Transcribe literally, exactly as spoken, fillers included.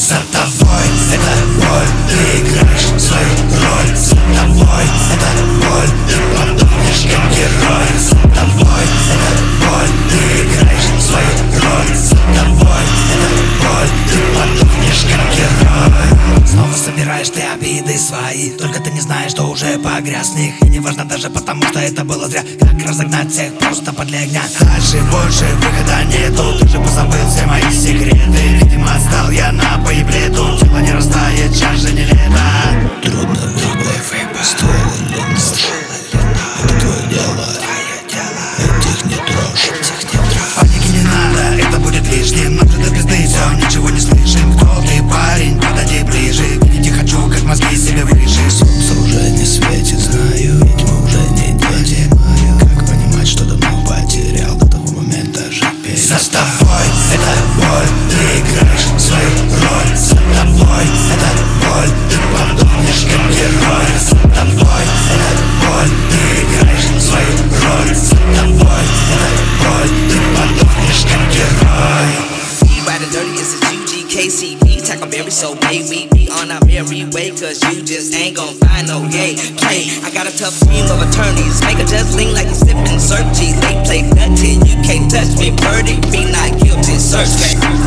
За тобой это боль, ты играешь свою роль. За тобой это боль, ты подохнешь как герой. За тобой это боль, ты играешь свою роль. За тобой это боль, ты подохнешь как герой. Снова собираешь ты обиды свои, только ты не знаешь, что уже погряз в них. И не важно даже потому, что это было зря. Как разогнать всех просто подле огня. Дальше больше выхода нету, ты же позабыл все мои секреты. Видимо отстал я на боеплету, тело не растает, сейчас же не лето. Трудно выбор, ствол или нож. Это твое дело, этих не трожь. Паники не надо, это будет лишним. Нам же до пизды все, ничего не слышим. Кто ты, парень, подойди ближе. Видеть хочу, как мозги себе выше. Солнце уже не светит, знаю, ведь мы уже не дети. Как понимать, что давно потерял, до того момента жить перестал. За тобой это боль, ты играешь свою роль. За тобой это боль, ты подохнешь как герой. За тобой это боль, ты играешь свою роль. За тобой это боль, ты подохнешь как герой. Riding dirty is a U G K C B Tackleberry, so baby, be on our merry way, cause you just ain't gon' find no yay. Play, I got a tough team of attorneys, make a just lean like you sippin' Searchies. They play dirty, you can't touch me, birdie, be not guilty, search me.